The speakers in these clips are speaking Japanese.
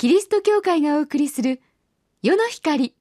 キリスト教会がお送りする世の光。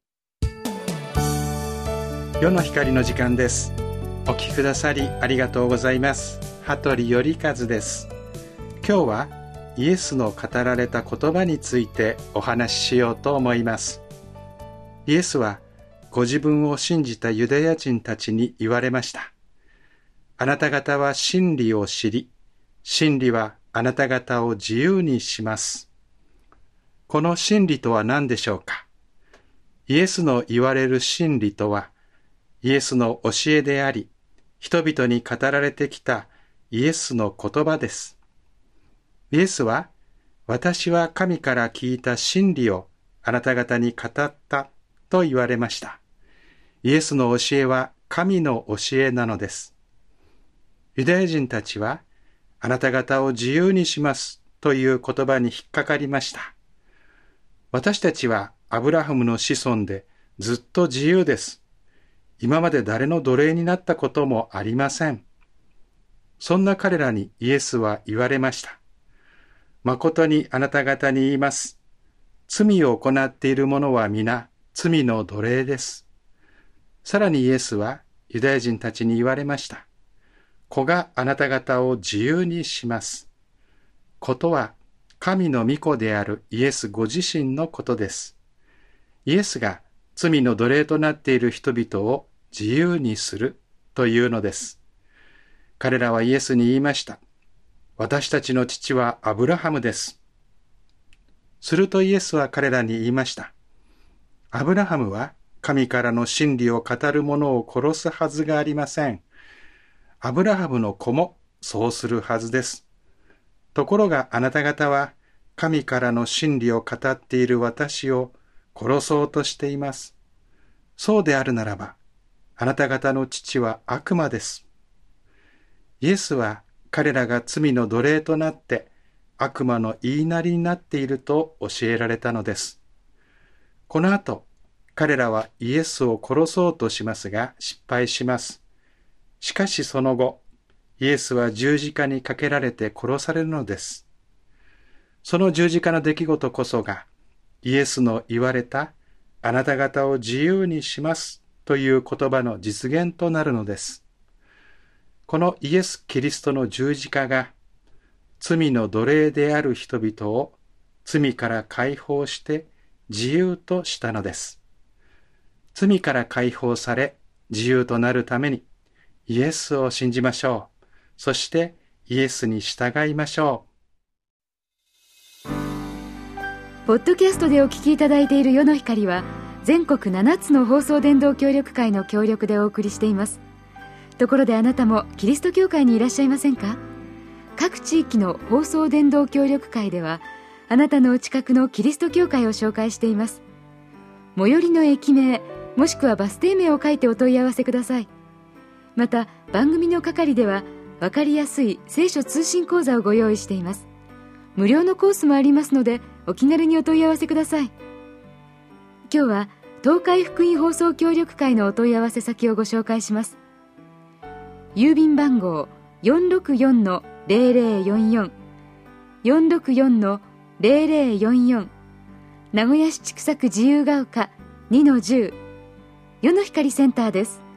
世の光の時間です。お聞きくださりありがとうございます。羽鳥頼和です。今日はイエスの語られた言葉についてお話ししようと思います。イエスはご自分を信じたユダヤ人たちに言われました。あなた方は真理を知り、真理はあなた方を自由にします。この真理とは何でしょうか。イエスの言われる真理とは、イエスの教えであり、人々に語られてきたイエスの言葉です。イエスは、私は神から聞いた真理をあなた方に語ったと言われました。イエスの教えは神の教えなのです。ユダヤ人たちは、あなた方を自由にしますという言葉に引っかかりました。私たちはアブラハムの子孫でずっと自由です。今まで誰の奴隷になったこともありません。そんな彼らにイエスは言われました。誠にあなた方に言います。罪を行っている者は皆罪の奴隷です。さらにイエスはユダヤ人たちに言われました。子があなた方を自由にします。子とは神の御子であるイエスご自身のことです。イエスが罪の奴隷となっている人々を自由にするというのです。彼らはイエスに言いました。私たちの父はアブラハムです。するとイエスは彼らに言いました。アブラハムは神からの真理を語る者を殺すはずがありません。アブラハムの子もそうするはずです。ところがあなた方は神からの真理を語っている私を殺そうとしています。そうであるならば、あなた方の父は悪魔です。イエスは彼らが罪の奴隷となって悪魔の言いなりになっていると教えられたのです。この後、彼らはイエスを殺そうとしますが失敗します。しかしその後、イエスは十字架にかけられて殺されるのです。その十字架の出来事こそが、イエスの言われた、あなた方を自由にしますという言葉の実現となるのです。このイエス・キリストの十字架が、罪の奴隷である人々を罪から解放して自由としたのです。罪から解放され、自由となるために、イエスを信じましょう。そしてイエスに従いましょう。ポッドキャストでお聞きいただいている世の光は、全国7つの放送伝道協力会の協力でお送りしています。ところであなたもキリスト教会にいらっしゃいませんか？各地域の放送伝道協力会では、あなたのお近くのキリスト教会を紹介しています。最寄りの駅名、もしくはバス停名を書いてお問い合わせください。また番組の係では分かりやすい聖書通信講座をご用意しています。無料のコースもありますので、お気軽にお問い合わせください。今日は東海福音放送協力会のお問い合わせ先をご紹介します。郵便番号 464-0044 464-0044 名古屋市千種区自由が丘 2-10 世の光センターです。